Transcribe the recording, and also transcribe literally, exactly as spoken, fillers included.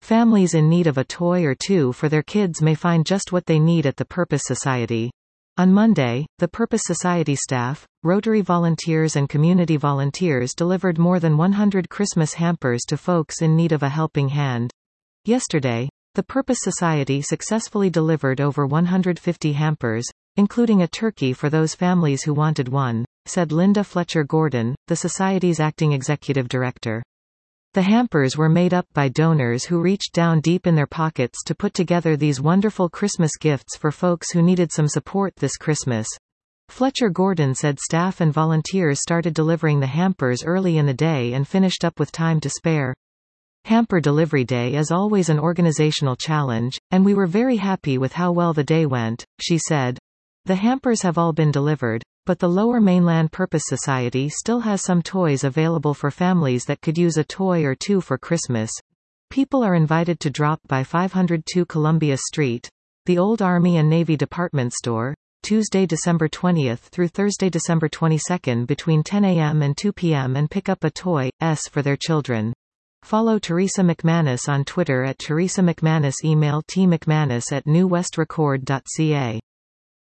Families in need of a toy or two for their kids may find just what they need at the Purpose Society. On Monday, the Purpose Society staff, Rotary volunteers and community volunteers delivered more than one hundred Christmas hampers to folks in need of a helping hand. Yesterday, the Purpose Society successfully delivered over one hundred fifty hampers, including a turkey for those families who wanted one, said Linda Fletcher Gordon, the Society's acting executive director. The hampers were made up by donors who reached down deep in their pockets to put together these wonderful Christmas gifts for folks who needed some support this Christmas. Fletcher Gordon said staff and volunteers started delivering the hampers early in the day and finished up with time to spare. Hamper delivery day is always an organizational challenge, and we were very happy with how well the day went, she said. The hampers have all been delivered, but the Lower Mainland Purpose Society still has some toys available for families that could use a toy or two for Christmas. People are invited to drop by five hundred two Columbia Street, the old Army and Navy Department Store, Tuesday, December twentieth through Thursday, December twenty-second between ten a m and two p m and pick up a toy S for their children. Follow Teresa McManus on Twitter at Teresa McManus. Email t mcmanus at new west record dot c a.